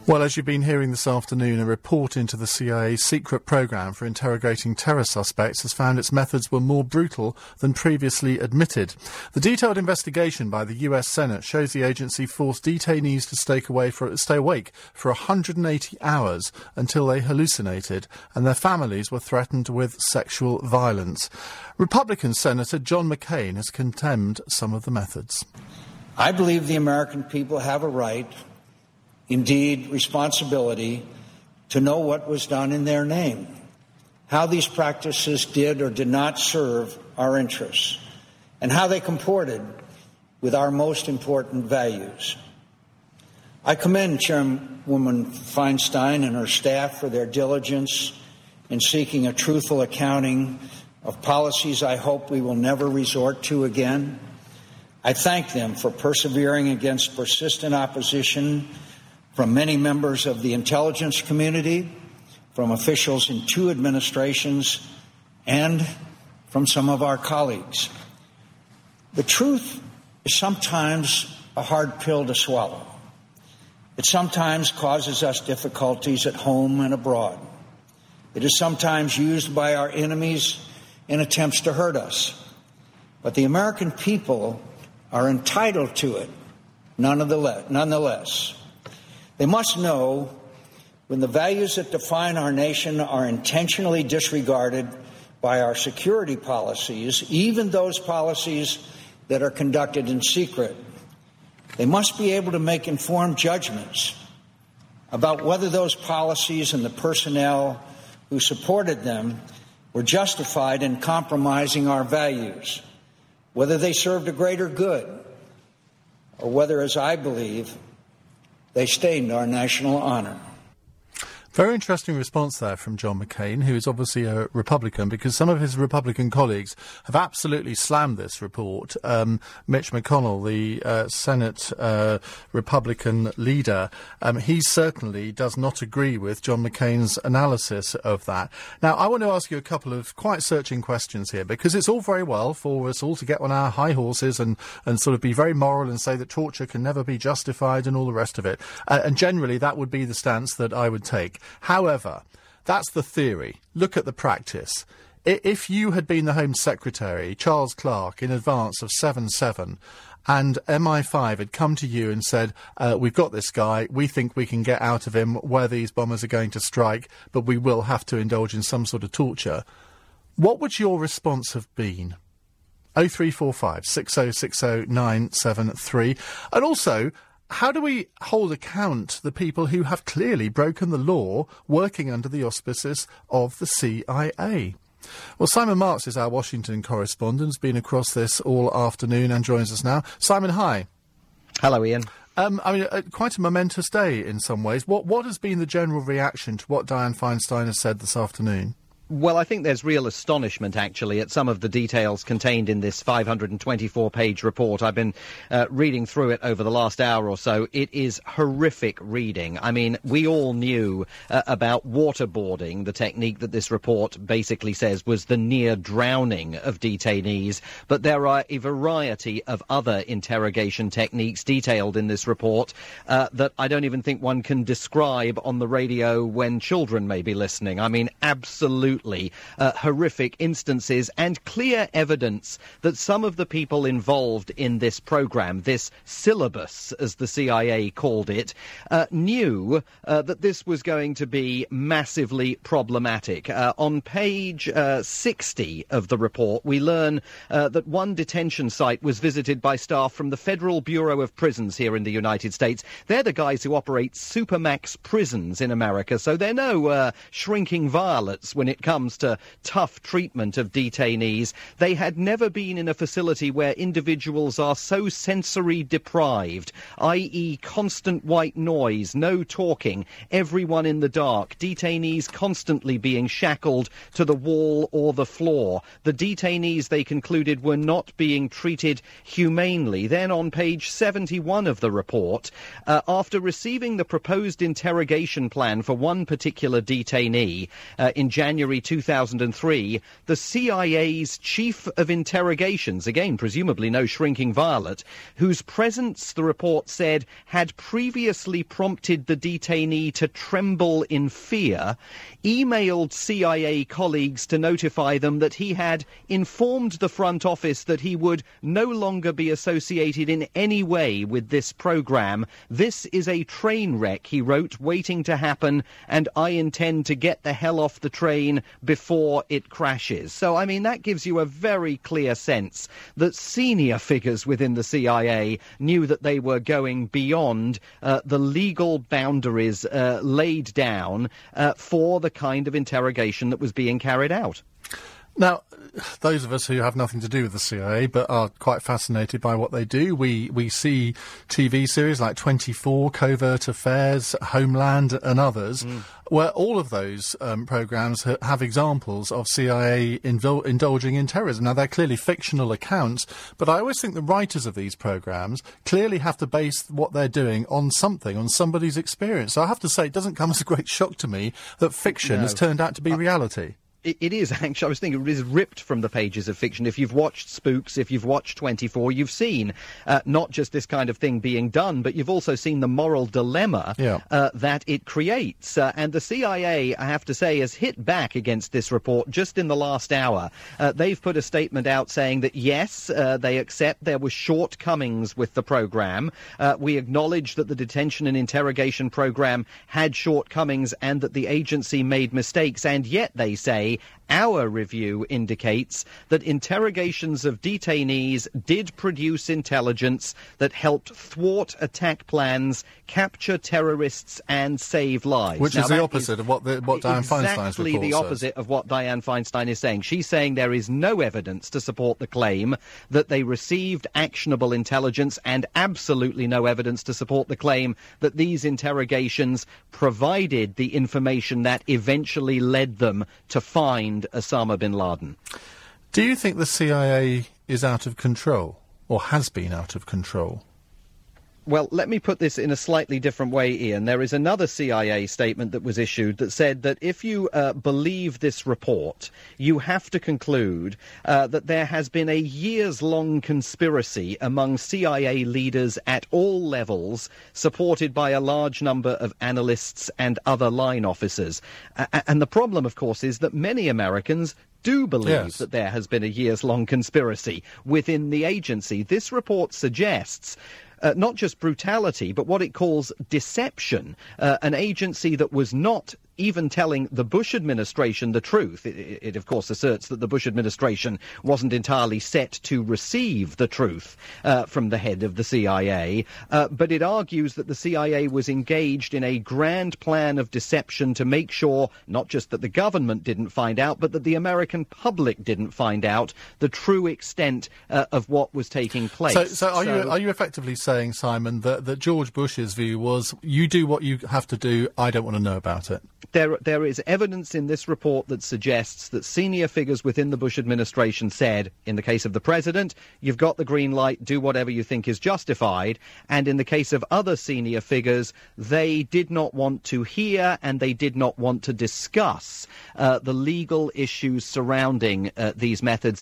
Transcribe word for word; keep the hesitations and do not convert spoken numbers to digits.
Well, as you've been hearing this afternoon, a report into the C I A's secret programme for interrogating terror suspects has found its methods were more brutal than previously admitted. The detailed investigation by the U S Senate shows the agency forced detainees to stay, away for, stay awake for one hundred eighty hours until they hallucinated, and their families were threatened with sexual violence. Republican Senator John McCain has condemned some of the methods. I believe the American people have a right, indeed responsibility, to know what was done in their name, how these practices did or did not serve our interests, and how they comported with our most important values. I commend Chairwoman Feinstein and her staff for their diligence in seeking a truthful accounting of policies I hope we will never resort to again. I thank them for persevering against persistent opposition from many members of the intelligence community, from officials in two administrations, and from some of our colleagues. The truth is sometimes a hard pill to swallow. It sometimes causes us difficulties at home and abroad. It is sometimes used by our enemies in attempts to hurt us. But the American people are entitled to it, nonetheless. They must know when the values that define our nation are intentionally disregarded by our security policies, even those policies that are conducted in secret, they must be able to make informed judgments about whether those policies and the personnel who supported them were justified in compromising our values, whether they served a greater good, or whether, as I believe, they stained our national honor. Very interesting response there from John McCain, who is obviously a Republican, because some of his Republican colleagues have absolutely slammed this report. Um, Mitch McConnell, the uh, Senate uh, Republican leader, um, he certainly does not agree with John McCain's analysis of that. Now, I want to ask you a couple of quite searching questions here, because it's all very well for us all to get on our high horses and, and sort of be very moral and say that torture can never be justified and all the rest of it. Uh, and generally, that would be the stance that I would take. However, that's the theory. Look at the practice. If you had been the Home Secretary, Charles Clarke, in advance of seven seven, and M I five had come to you and said, uh, we've got this guy, we think we can get out of him where these bombers are going to strike, but we will have to indulge in some sort of torture, what would your response have been? oh three four five, six oh six oh nine seven three. And also, how do we hold account the people who have clearly broken the law working under the auspices of the C I A? Well, Simon Marks is our Washington correspondent, has been across this all afternoon and joins us now. Simon, hi. Hello, Ian. Um, I mean, uh, quite a momentous day in some ways. What, what has been the general reaction to what Dianne Feinstein has said this afternoon? Well, I think there's real astonishment, actually, at some of the details contained in this five hundred twenty-four page report. I've been uh, reading through it over the last hour or so. It is horrific reading. I mean, we all knew uh, about waterboarding, the technique that this report basically says was the near drowning of detainees. But there are a variety of other interrogation techniques detailed in this report uh, that I don't even think one can describe on the radio when children may be listening. I mean, absolutely. Uh, horrific instances and clear evidence that some of the people involved in this program, this syllabus, as the C I A called it, uh, knew uh, that this was going to be massively problematic. Uh, on page uh, sixty of the report, we learn uh, that one detention site was visited by staff from the Federal Bureau of Prisons here in the United States. They're the guys who operate Supermax prisons in America, so they're no uh, shrinking violets when it comes to tough treatment of detainees. They had never been in a facility where individuals are so sensory deprived, that is constant white noise, no talking, everyone in the dark, detainees constantly being shackled to the wall or the floor. The detainees, they concluded, were not being treated humanely. Then on page seventy-one of the report, uh, after receiving the proposed interrogation plan for one particular detainee uh, in January January two thousand three, the C I A's chief of interrogations, again presumably no shrinking violet, whose presence, the report said, had previously prompted the detainee to tremble in fear, emailed C I A colleagues to notify them that he had informed the front office that he would no longer be associated in any way with this program. This is a train wreck, he wrote, waiting to happen, and I intend to get the hell off the train before it crashes. So, I mean, that gives you a very clear sense that senior figures within the C I A knew that they were going beyond uh, the legal boundaries uh, laid down uh, for the kind of interrogation that was being carried out. Now, those of us who have nothing to do with the C I A but are quite fascinated by what they do, we, we see T V series like twenty-four, Covert Affairs, Homeland and others, mm. where all of those um, programmes ha- have examples of C I A invul- indulging in terrorism. Now, they're clearly fictional accounts, but I always think the writers of these programmes clearly have to base what they're doing on something, on somebody's experience. So I have to say, it doesn't come as a great shock to me that fiction no. has turned out to be uh- reality. It, it is, actually. I was thinking it is ripped from the pages of fiction. If you've watched Spooks, if you've watched twenty-four, you've seen uh, not just this kind of thing being done, but you've also seen the moral dilemma yeah. uh, that it creates. Uh, and the C I A, I have to say, has hit back against this report just in the last hour. Uh, they've put a statement out saying that, yes, uh, they accept there were shortcomings with the programme. Uh, we acknowledge that the detention and interrogation programme had shortcomings and that the agency made mistakes. And yet, they say, our review indicates that interrogations of detainees did produce intelligence that helped thwart attack plans, capture terrorists and save lives. Which now, is the opposite is of what, the, what Dianne exactly Feinstein's report Exactly the says. opposite of what Dianne Feinstein is saying. She's saying there is no evidence to support the claim that they received actionable intelligence and absolutely no evidence to support the claim that these interrogations provided the information that eventually led them to find Osama bin Laden. Do you think the C I A is out of control, or has been out of control? Well, let me put this in a slightly different way, Ian. There is another C I A statement that was issued that said that if you uh, believe this report, you have to conclude uh, that there has been a years-long conspiracy among C I A leaders at all levels, supported by a large number of analysts and other line officers. Uh, and the problem, of course, is that many Americans do believe yes. that there has been a years-long conspiracy within the agency. This report suggests Uh, not just brutality, but what it calls deception. Uh, an agency that was not even telling the Bush administration the truth. It, it, it, of course, asserts that the Bush administration wasn't entirely set to receive the truth uh, from the head of the C I A, uh, but it argues that the C I A was engaged in a grand plan of deception to make sure not just that the government didn't find out, but that the American public didn't find out the true extent uh, of what was taking place. So, so are, so, you, are you effectively saying, Simon, that, that George Bush's view was, you do what you have to do, I don't want to know about it? There, there is evidence in this report that suggests that senior figures within the Bush administration said, in the case of the president, you've got the green light, do whatever you think is justified. And in the case of other senior figures, they did not want to hear and they did not want to discuss uh, the legal issues surrounding uh, these methods.